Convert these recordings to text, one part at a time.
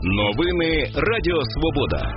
Новини Радіо Свобода.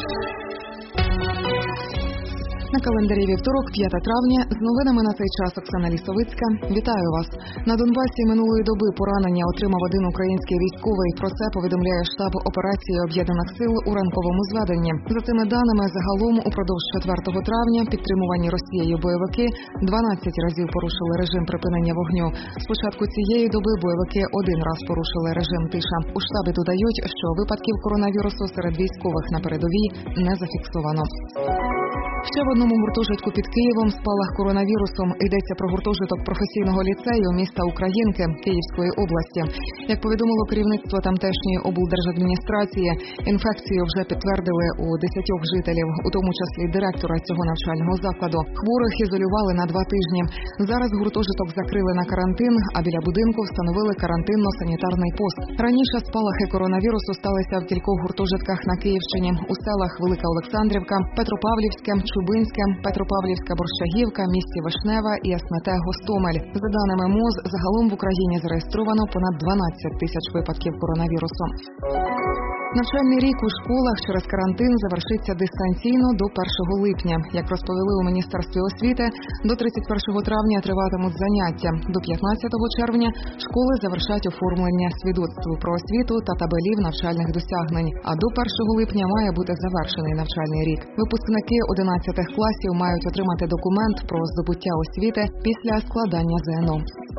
На календарі вівторок, 5 травня, з новинами на цей час Оксана Лісовицька. Вітаю вас. На Донбасі минулої доби поранення отримав один український військовий. Про це повідомляє штаб операції Об'єднаних сил у ранковому зведенні. За цими даними, загалом упродовж 4 травня підтримувані Росією бойовики 12 разів порушили режим припинення вогню. З початку цієї доби бойовики один раз порушили режим тиша. У штабі додають, що випадків коронавірусу серед військових на передовій не зафіксовано. Ще в одному гуртожитку під Києвом спалах коронавірусом. Йдеться про гуртожиток професійного ліцею міста Українки Київської області. Як повідомило керівництво тамтешньої облдержадміністрації, інфекцію вже підтвердили у 10 жителів, у тому числі директора цього навчального закладу. Хворих ізолювали на 2 тижні. Зараз гуртожиток закрили на карантин, а біля будинку встановили карантинно-санітарний пост. Раніше спалахи коронавірусу сталися в кількох гуртожитках на Київщині. У селах Велика Олександрівка, Петропавлівське, Чубинське, Петропавлівська Борщагівка, місті Вишнева і СМТ Гостомель. За даними МОЗ, загалом в Україні зареєстровано понад 12 тисяч випадків коронавірусу. Навчальний рік у школах через карантин завершиться дистанційно до 1 липня. Як розповіли у Міністерстві освіти, до 31 травня триватимуть заняття. До 15 червня школи завершать оформлення свідоцтв про освіту та табелів навчальних досягнень. А до 1 липня має бути завершений навчальний рік. Випускники 11 класів мають отримати документ про здобуття освіти після складання ЗНО.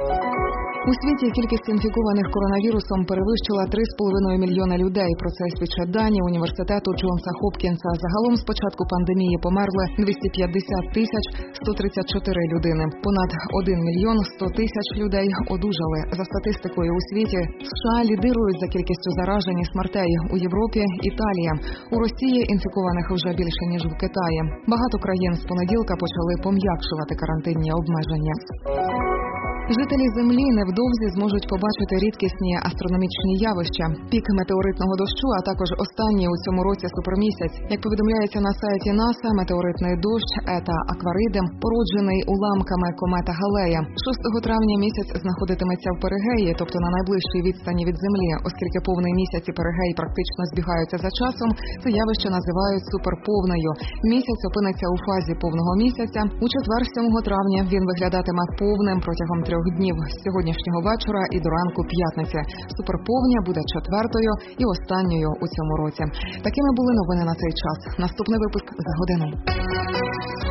У світі кількість інфікованих коронавірусом перевищила 3,5 мільйона людей. Про це свідчать дані університету Джонса Хопкінса. Загалом з початку пандемії померли 250 тисяч 134 людини. Понад 1 мільйон 100 тисяч людей одужали. За статистикою у світі, США лідирують за кількістю заражень і смертей. У Європі – Італія. У Росії інфікованих вже більше, ніж в Китаї. Багато країн з понеділка почали пом'якшувати карантинні обмеження. Жителі Землі невдовзі зможуть побачити рідкісні астрономічні явища. Пік метеоритного дощу, а також останній у цьому році супермісяць. Як повідомляється на сайті НАСА, метеоритний дощ Ета Акваридем породжений уламками комети Галея. 6 травня місяць знаходитиметься в перигеї, тобто на найближчій відстані від Землі. Оскільки повний місяць і перигей практично збігаються за часом, це явище називають суперповнею. Місяць опиниться у фазі повного місяця. У четвер, 7 травня, він виглядатиме повним протягом 3 днів з сьогоднішнього вечора і до ранку п'ятниці. Суперповня буде 4-ю і останньою у цьому році. Такими були новини на цей час. Наступний випуск за годину.